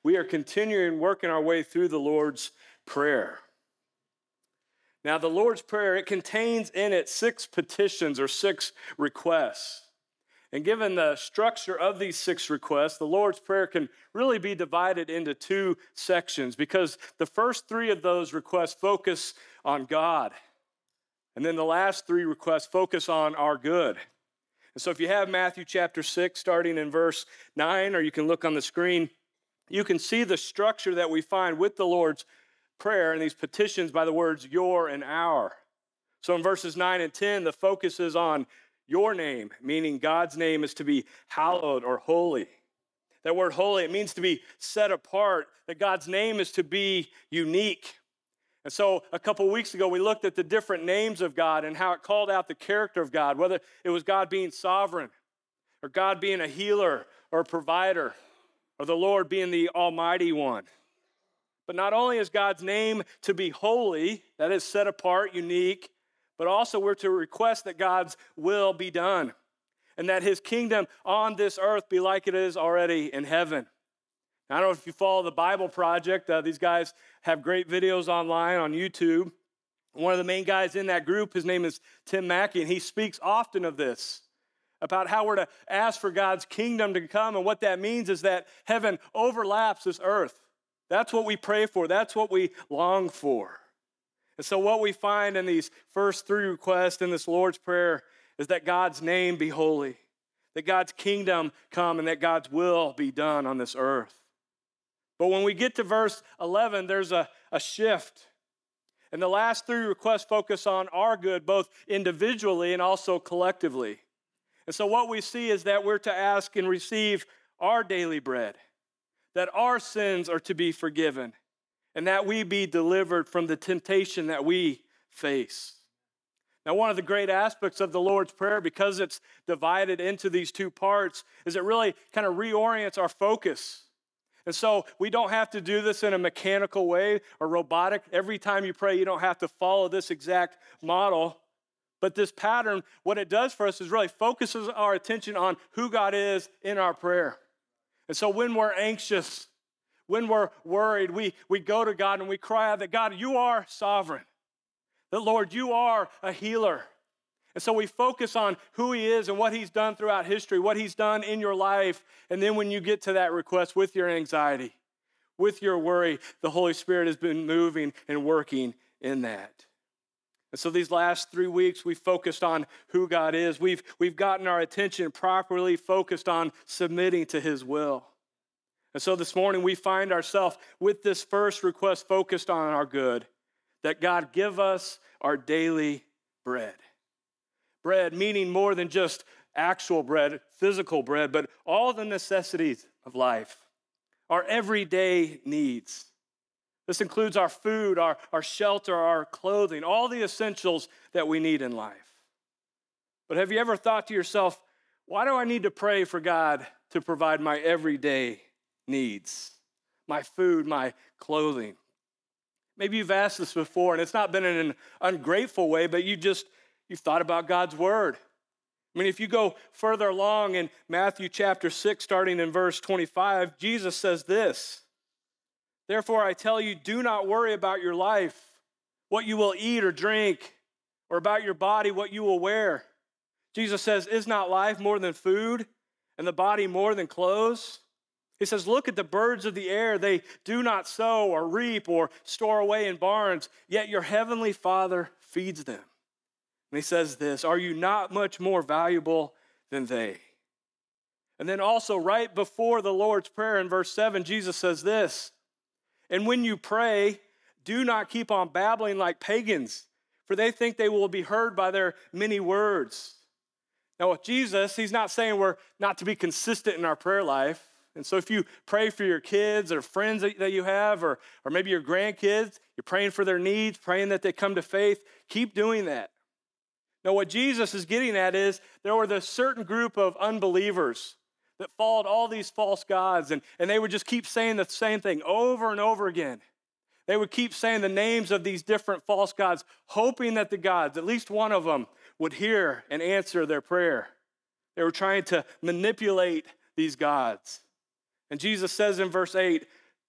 We are continuing working our way through the Lord's Prayer. Now, the Lord's Prayer, it contains in it 6 petitions or 6 requests. And given the structure of these 6 requests, the Lord's Prayer can really be divided into 2 sections because the first 3 of those requests focus on God. And then the last 3 requests focus on our good. And so if you have Matthew chapter 6, starting in verse 9, or you can look on the screen, you can see the structure that we find with the Lord's Prayer and these petitions by the words your and our. So in verses 9 and 10, the focus is on your name, meaning God's name is to be hallowed or holy. That word holy, it means to be set apart, that God's name is to be unique. And so a couple weeks ago, we looked at the different names of God and how it called out the character of God, whether it was God being sovereign, or God being a healer or a provider, or the Lord being the Almighty One. But not only is God's name to be holy, that is set apart, unique, but also we're to request that God's will be done and that his kingdom on this earth be like it is already in heaven. I don't know if you follow the Bible Project. These guys have great videos online on YouTube. One of the main guys in that group, his name is Tim Mackey, and he speaks often of this, about how we're to ask for God's kingdom to come, and what that means is that heaven overlaps this earth. That's what we pray for. That's what we long for. And so what we find in these first 3 requests in this Lord's Prayer is that God's name be holy, that God's kingdom come, and that God's will be done on this earth. But when we get to verse 11, there's a shift. And the last 3 requests focus on our good, both individually and also collectively. And so what we see is that we're to ask and receive our daily bread, that our sins are to be forgiven, and that we be delivered from the temptation that we face. Now, one of the great aspects of the Lord's Prayer, because it's divided into these 2 parts, is it really kind of reorients our focus. And so we don't have to do this in a mechanical way or robotic. Every time you pray, you don't have to follow this exact model. But this pattern, what it does for us is really focuses our attention on who God is in our prayer. And so when we're anxious, when we're worried, we go to God and we cry out that, God, you are sovereign. That, Lord, you are a healer. And so we focus on who he is and what he's done throughout history, what he's done in your life. And then when you get to that request with your anxiety, with your worry, the Holy Spirit has been moving and working in that. And so these last 3 weeks, we focused on who God is. We've gotten our attention properly focused on submitting to his will. And so this morning, we find ourselves with this first request focused on our good, that God give us our daily bread. Bread meaning more than just actual bread, physical bread, but all the necessities of life, our everyday needs. This includes our food, our shelter, our clothing, all the essentials that we need in life. But have you ever thought to yourself, why do I need to pray for God to provide my everyday needs, my food, my clothing? Maybe you've asked this before, and it's not been in an ungrateful way, but you've thought about God's word. I mean, if you go further along in Matthew chapter 6, starting in verse 25, Jesus says this, therefore I tell you, do not worry about your life, what you will eat or drink, or about your body, what you will wear. Jesus says, is not life more than food, and the body more than clothes? He says, look at the birds of the air. They do not sow or reap or store away in barns, yet your heavenly Father feeds them. And he says this, are you not much more valuable than they? And then also right before the Lord's Prayer in verse 7, Jesus says this, and when you pray, do not keep on babbling like pagans, for they think they will be heard by their many words. Now with Jesus, he's not saying we're not to be consistent in our prayer life. And so if you pray for your kids or friends that you have, or maybe your grandkids, you're praying for their needs, praying that they come to faith, keep doing that. Now, what Jesus is getting at is there were this certain group of unbelievers that followed all these false gods, and they would just keep saying the same thing over and over again. They would keep saying the names of these different false gods, hoping that the gods, at least one of them, would hear and answer their prayer. They were trying to manipulate these gods. And Jesus says in verse 8,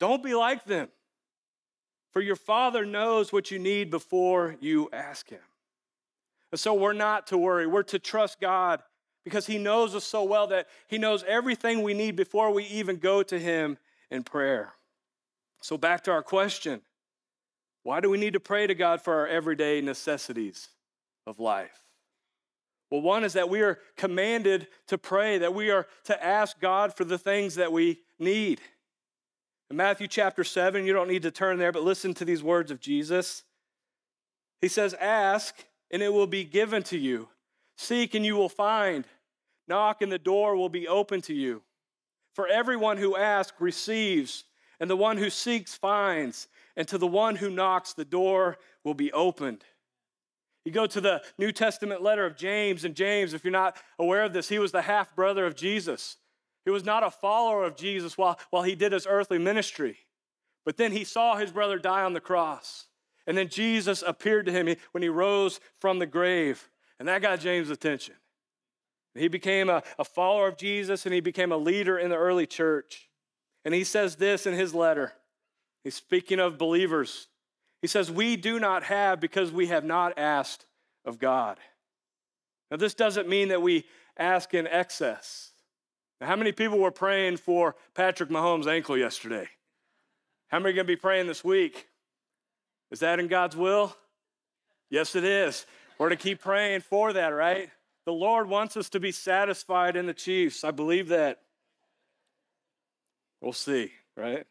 Don't be like them. For your Father knows what you need before you ask him. And so we're not to worry. We're to trust God because he knows us so well that he knows everything we need before we even go to him in prayer. So back to our question. Why do we need to pray to God for our everyday necessities of life? Well, one is that we are commanded to pray, that we are to ask God for the things that we need. In Matthew chapter 7, you don't need to turn there, but listen to these words of Jesus. He says, ask, and it will be given to you. Seek, and you will find. Knock, and the door will be open to you. For everyone who asks receives, and the one who seeks finds, and to the one who knocks, the door will be opened. You go to the New Testament letter of James, and James, if you're not aware of this, he was the half-brother of Jesus. He was not a follower of Jesus while he did his earthly ministry. But then he saw his brother die on the cross. And then Jesus appeared to him when he rose from the grave. And that got James' attention. He became a follower of Jesus, and he became a leader in the early church. And he says this in his letter. He's speaking of believers. He says, we do not have because we have not asked of God. Now, this doesn't mean that we ask in excess. Now, how many people were praying for Patrick Mahomes' ankle yesterday? How many are going to be praying this week? Is that in God's will? Yes, it is. We're to keep praying for that, right? The Lord wants us to be satisfied in the Chiefs. I believe that. We'll see, right?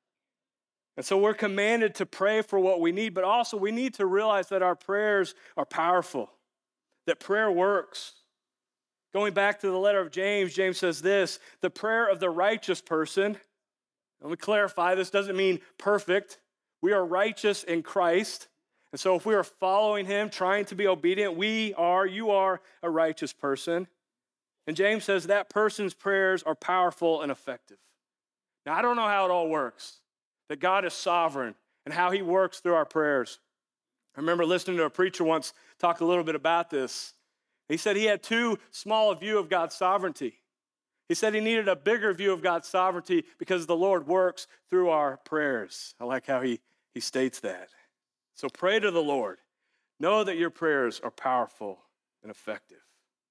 And so we're commanded to pray for what we need, but also we need to realize that our prayers are powerful, that prayer works. Going back to the letter of James, James says this, the prayer of the righteous person, let me clarify, this doesn't mean perfect. We are righteous in Christ. And so if we are following him, trying to be obedient, you are a righteous person. And James says that person's prayers are powerful and effective. Now, I don't know how it all works, that God is sovereign and how he works through our prayers. I remember listening to a preacher once talk a little bit about this. He said he had too small a view of God's sovereignty. He said he needed a bigger view of God's sovereignty because the Lord works through our prayers. I like how he states that. So pray to the Lord. Know that your prayers are powerful and effective.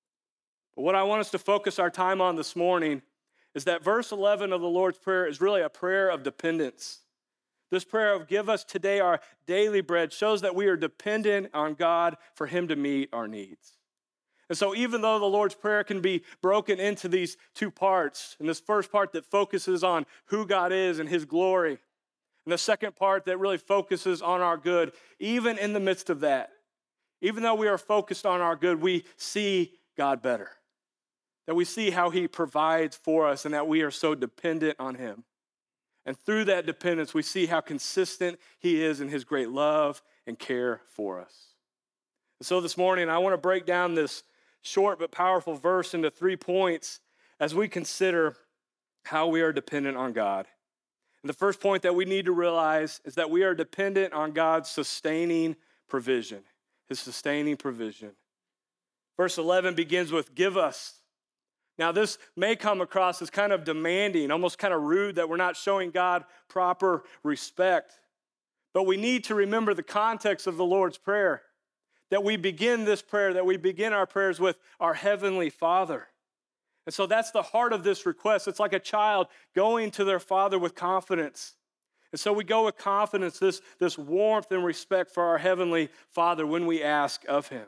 But what I want us to focus our time on this morning is that verse 11 of the Lord's Prayer is really a prayer of dependence. This prayer of give us today our daily bread shows that we are dependent on God for him to meet our needs. And so even though the Lord's Prayer can be broken into these two parts, and this first part that focuses on who God is and his glory, and the second part that really focuses on our good, even in the midst of that, even though we are focused on our good, we see God better. That we see how he provides for us and that we are so dependent on him. And through that dependence, we see how consistent he is in his great love and care for us. And so this morning, I want to break down this short but powerful verse into 3 points as we consider how we are dependent on God. And the first point that we need to realize is that we are dependent on God's sustaining provision, his sustaining provision. Verse 11 begins with, give us. Now, this may come across as kind of demanding, almost kind of rude that we're not showing God proper respect. But we need to remember the context of the Lord's Prayer, that we begin this prayer, that we begin our prayers with our Heavenly Father. And so that's the heart of this request. It's like a child going to their father with confidence. And so we go with confidence, this warmth and respect for our Heavenly Father when we ask of him.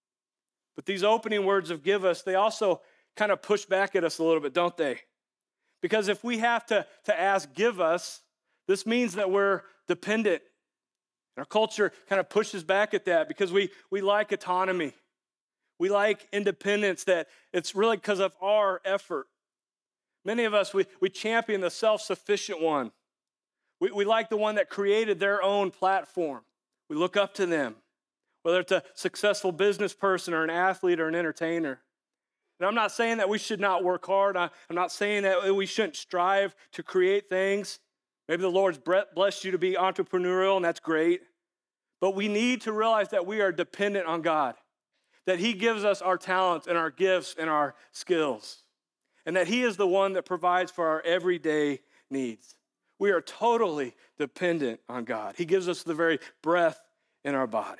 But these opening words of give us, they also kind of push back at us a little bit, don't they? Because if we have to ask, give us, this means that we're dependent. Our culture kind of pushes back at that because we like autonomy. We like independence, that it's really because of our effort. Many of us, we champion the self-sufficient one. We like the one that created their own platform. We look up to them, whether it's a successful business person or an athlete or an entertainer. And I'm not saying that we should not work hard. I'm not saying that we shouldn't strive to create things. Maybe the Lord's blessed you to be entrepreneurial, and that's great. But we need to realize that we are dependent on God, that he gives us our talents and our gifts and our skills, and that he is the one that provides for our everyday needs. We are totally dependent on God. He gives us the very breath in our bodies.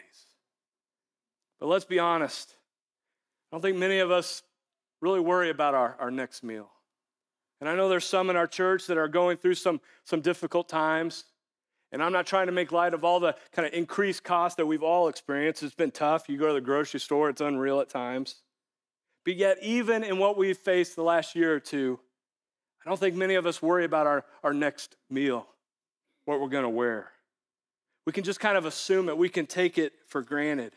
But let's be honest. I don't think many of us really worry about our next meal. And I know there's some in our church that are going through some difficult times. And I'm not trying to make light of all the kind of increased costs that we've all experienced. It's been tough. You go to the grocery store, it's unreal at times. But yet, even in what we've faced the last year or two, I don't think many of us worry about our next meal, what we're going to wear. We can just kind of assume it. We can take it for granted.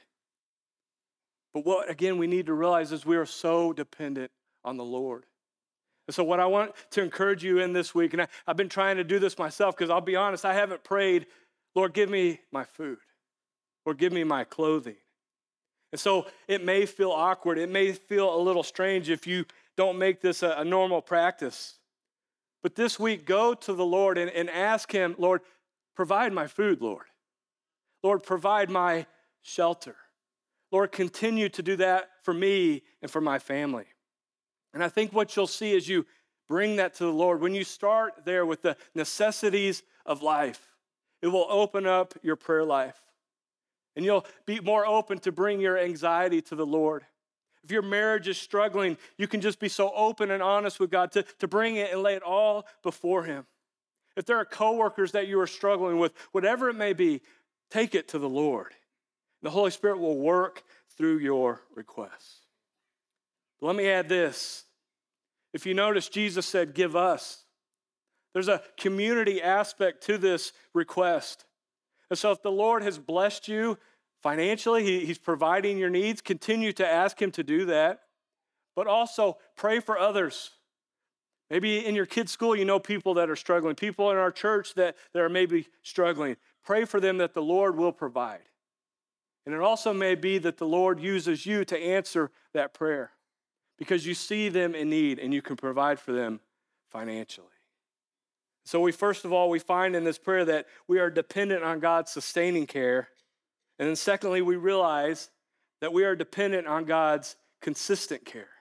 But what, again, we need to realize is we are so dependent on the Lord. And so what I want to encourage you in this week, and I've been trying to do this myself because I'll be honest, I haven't prayed, Lord, give me my food, or give me my clothing. And so it may feel awkward. It may feel a little strange if you don't make this a normal practice. But this week, go to the Lord and ask him, Lord, provide my food, Lord. Lord, provide my shelter. Lord, continue to do that for me and for my family. And I think what you'll see as you bring that to the Lord, when you start there with the necessities of life, it will open up your prayer life. And you'll be more open to bring your anxiety to the Lord. If your marriage is struggling, you can just be so open and honest with God to bring it and lay it all before him. If there are coworkers that you are struggling with, whatever it may be, take it to the Lord. The Holy Spirit will work through your requests. But let me add this. If you notice, Jesus said, give us. There's a community aspect to this request. And so if the Lord has blessed you financially, he's providing your needs, continue to ask him to do that. But also pray for others. Maybe in your kids' school, you know people that are struggling, people in our church that are maybe struggling. Pray for them that the Lord will provide. And it also may be that the Lord uses you to answer that prayer because you see them in need and you can provide for them financially. So first of all, we find in this prayer that we are dependent on God's sustaining care. And then secondly, we realize that we are dependent on God's consistent care.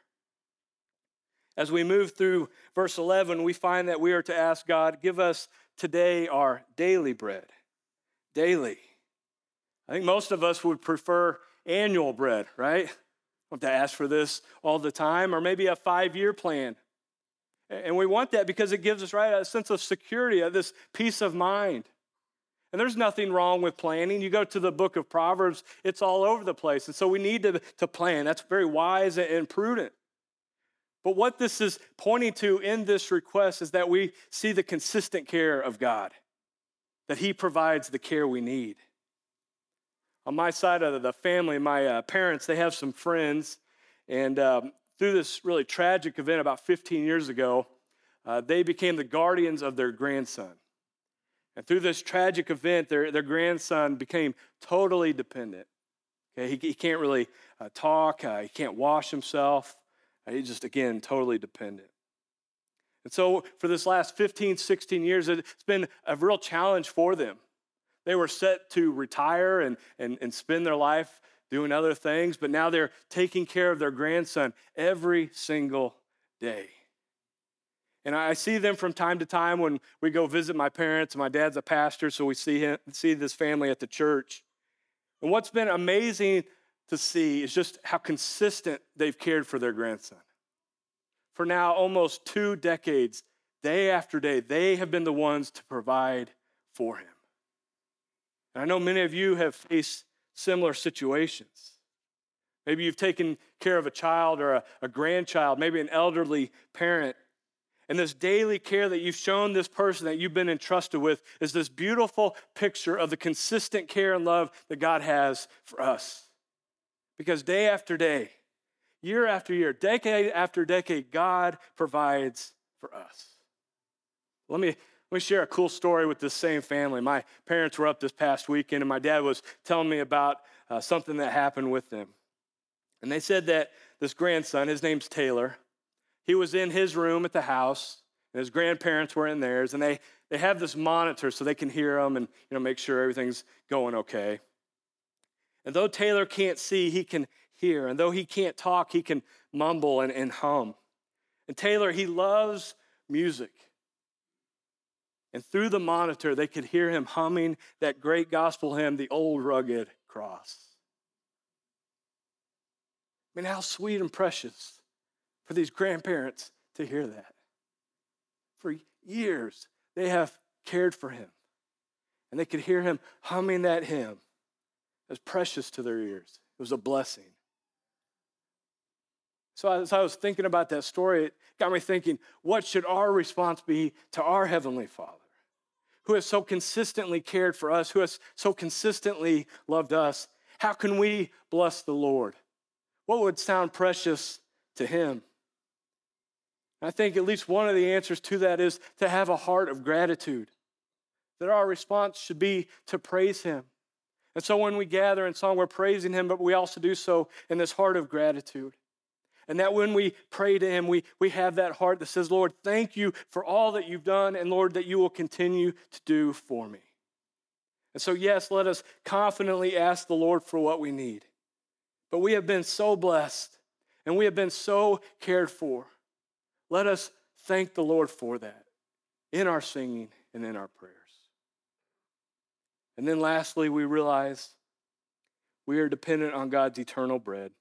As we move through verse 11, we find that we are to ask God, give us today our daily bread. Daily. I think most of us would prefer annual bread, right? Want to ask for this all the time, or maybe a 5-year plan. And we want that because it gives us, right, a sense of security, this peace of mind. And there's nothing wrong with planning. You go to the book of Proverbs, it's all over the place. And so we need to plan. That's very wise and prudent. But what this is pointing to in this request is that we see the consistent care of God, that he provides the care we need. On my side of the family, my parents, they have some friends, and through this really tragic event about 15 years ago, they became the guardians of their grandson. And through this tragic event, their grandson became totally dependent. Okay, he can't really talk, he can't wash himself. He's just, again, totally dependent. And so for this last 15, 16 years, it's been a real challenge for them. They were set to retire and spend their life doing other things, but now they're taking care of their grandson every single day. And I see them from time to time when we go visit my parents. My dad's a pastor, so we see this family at the church. And what's been amazing to see is just how consistent they've cared for their grandson. For now, almost 2 decades, day after day, they have been the ones to provide for him. And I know many of you have faced similar situations. Maybe you've taken care of a child or a grandchild, maybe an elderly parent. And this daily care that you've shown this person that you've been entrusted with is this beautiful picture of the consistent care and love that God has for us. Because day after day, year after year, decade after decade, God provides for us. Let me share a cool story with this same family. My parents were up this past weekend, and my dad was telling me about something that happened with them. And they said that this grandson, his name's Taylor, he was in his room at the house, and his grandparents were in theirs, and they have this monitor so they can hear him and make sure everything's going okay. And though Taylor can't see, he can hear. And though he can't talk, he can mumble and hum. And Taylor, he loves music. And through the monitor, they could hear him humming that great gospel hymn, The Old Rugged Cross. I mean, how sweet and precious for these grandparents to hear that. For years, they have cared for him. And they could hear him humming that hymn. It was precious to their ears. It was a blessing. So as I was thinking about that story, it got me thinking, what should our response be to our Heavenly Father, who has so consistently cared for us, who has so consistently loved us? How can we bless the Lord? What would sound precious to him? I think at least one of the answers to that is to have a heart of gratitude, that our response should be to praise him. And so when we gather in song, we're praising him, but we also do so in this heart of gratitude. And that when we pray to him, we have that heart that says, Lord, thank you for all that you've done, and Lord, that you will continue to do for me. And so, yes, let us confidently ask the Lord for what we need. But we have been so blessed, and we have been so cared for. Let us thank the Lord for that in our singing and in our prayers. And then lastly, we realize we are dependent on God's eternal bread.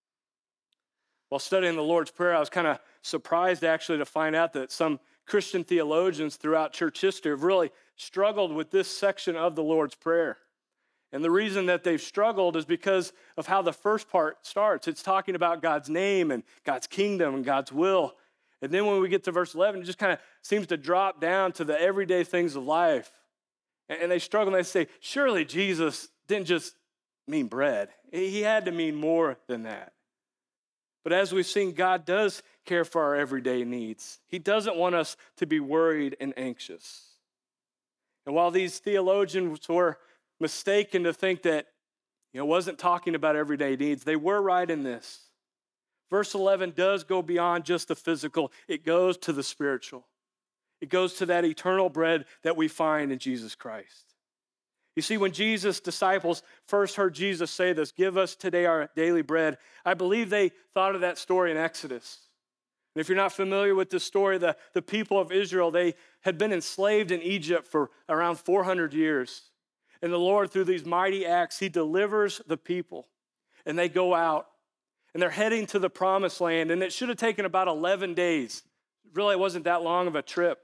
While studying the Lord's Prayer, I was kind of surprised actually to find out that some Christian theologians throughout church history have really struggled with this section of the Lord's Prayer. And the reason that they've struggled is because of how the first part starts. It's talking about God's name and God's kingdom and God's will. And then when we get to verse 11, it just kind of seems to drop down to the everyday things of life. And they struggle and they say, surely Jesus didn't just mean bread. He had to mean more than that. But as we've seen, God does care for our everyday needs. He doesn't want us to be worried and anxious. And while these theologians were mistaken to think that wasn't talking about everyday needs, they were right in this. Verse 11 does go beyond just the physical. It goes to the spiritual. It goes to that eternal bread that we find in Jesus Christ. You see, when Jesus' disciples first heard Jesus say this, give us today our daily bread, I believe they thought of that story in Exodus. And if you're not familiar with this story, the people of Israel, they had been enslaved in Egypt for around 400 years. And the Lord, through these mighty acts, he delivers the people. And they go out, and they're heading to the promised land. And it should have taken about 11 days. It really wasn't that long of a trip.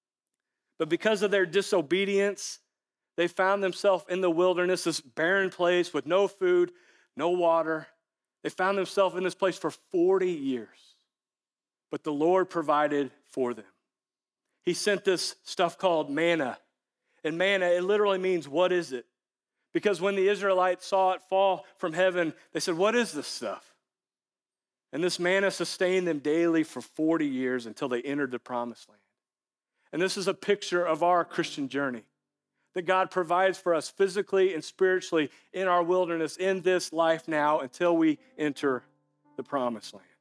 But because of their disobedience, they found themselves in the wilderness, this barren place with no food, no water. They found themselves in this place for 40 years. But the Lord provided for them. He sent this stuff called manna. And manna, it literally means, what is it? Because when the Israelites saw it fall from heaven, they said, what is this stuff? And this manna sustained them daily for 40 years until they entered the promised land. And this is a picture of our Christian journey, that God provides for us physically and spiritually in our wilderness, in this life now, until we enter the promised land.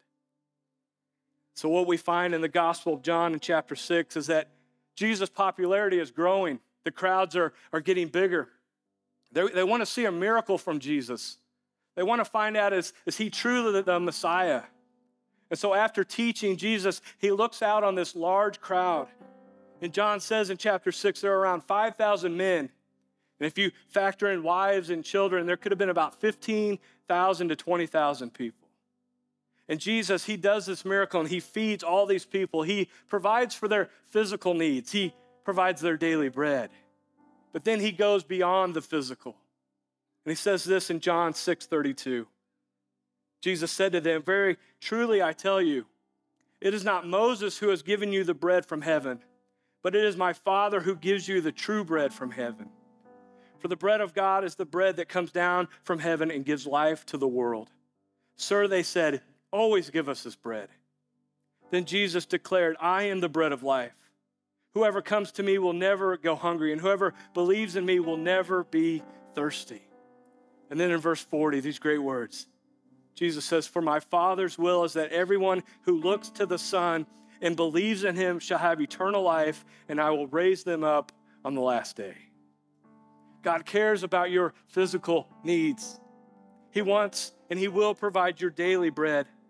So what we find in the Gospel of John in chapter 6 is that Jesus' popularity is growing. The crowds are getting bigger. They want to see a miracle from Jesus. They want to find out, is he truly the Messiah? And so after teaching Jesus, he looks out on this large crowd. And John says in chapter 6, there are around 5,000 men. And if you factor in wives and children, there could have been about 15,000 to 20,000 people. And Jesus, he does this miracle and he feeds all these people. He provides for their physical needs. He provides their daily bread. But then he goes beyond the physical. And he says this in John 6:32. Jesus said to them, very truly I tell you, it is not Moses who has given you the bread from heaven, but it is my Father who gives you the true bread from heaven. For the bread of God is the bread that comes down from heaven and gives life to the world. Sir, they said, always give us this bread. Then Jesus declared, I am the bread of life. Whoever comes to me will never go hungry, and whoever believes in me will never be thirsty. And then in verse 40, these great words, Jesus says, for my Father's will is that everyone who looks to the Son and believes in him shall have eternal life, and I will raise them up on the last day. God cares about your physical needs. He wants and he will provide your daily bread.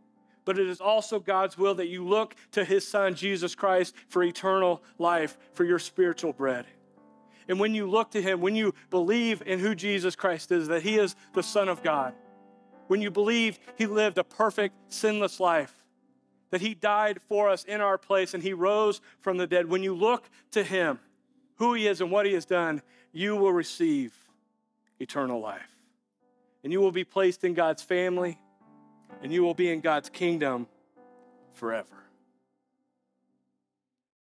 but it is also God's will that you look to his Son, Jesus Christ, for eternal life, for your spiritual bread. And when you look to him, when you believe in who Jesus Christ is, that he is the Son of God, when you believe he lived a perfect, sinless life, that he died for us in our place and he rose from the dead, when you look to him, who he is and what he has done, you will receive eternal life. And you will be placed in God's family, and you will be in God's kingdom forever.